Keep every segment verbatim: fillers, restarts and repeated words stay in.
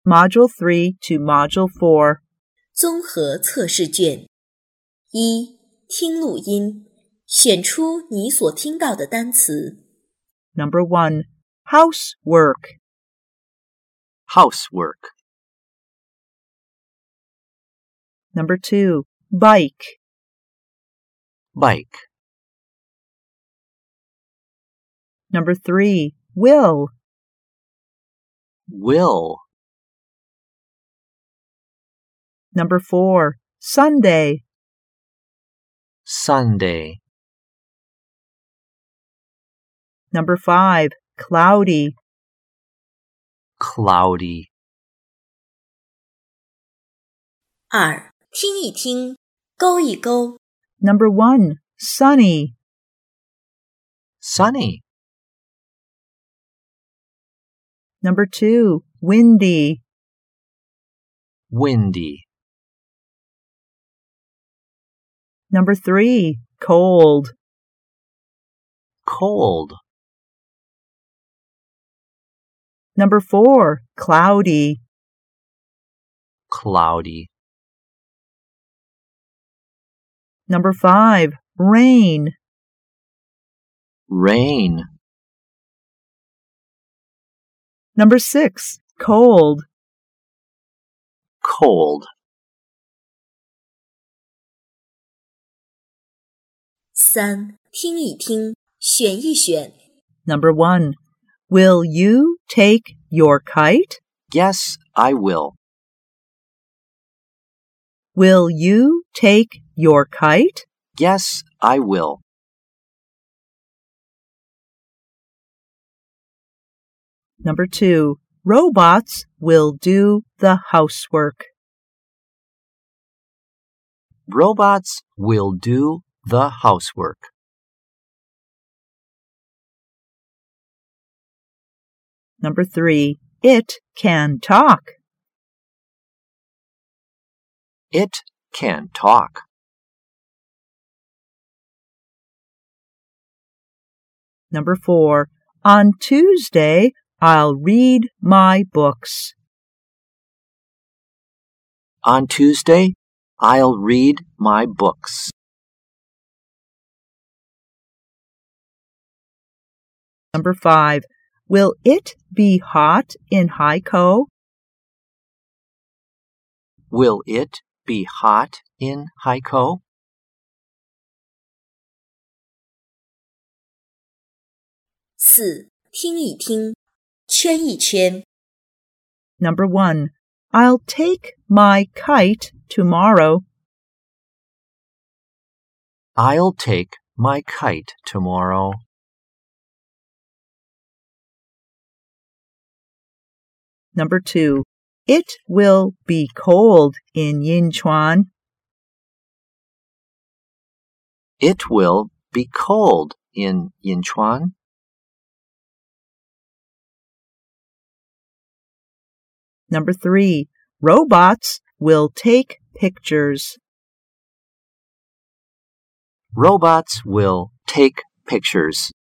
Module three to Module four. 综合测试卷一，听录音，选出你所听到的单词。 Number one, housework. Housework. Number two, bike. Bike. Number three, will. Will. Number four, Sunday. Sunday. Number five, cloudy. Cloudy. 二，听一听，勾一勾。 Number one, sunny. Sunny. Number two, windy. Windy. Number three, cold. Cold. Number four, cloudy. Cloudy. Number five, rain. Rain. Number six, cold. Cold. 三，听一听，选一选。 Number one, will you take your kite? Yes, I will. Will you take your kite? Yes, I will. Number two, robots will do the housework. Robots will do the housework. Number three, it can talk. It can talk. Number four, on Tuesday, I'll read my books. On Tuesday, I'll read my books. Number five, will it be hot in Haikou? Will it be hot in Haikou? 四，听一听，圈一圈。 Number one, I'll take my kite tomorrow. I'll take my kite tomorrow. Number two, it will be cold in Yinchuan. It will be cold in Yinchuan. Number three, robots will take pictures. Robots will take pictures.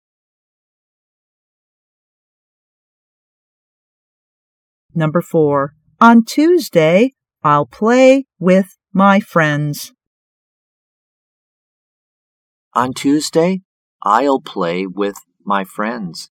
Number four, on Tuesday, I'll play with my friends. On Tuesday, I'll play with my friends.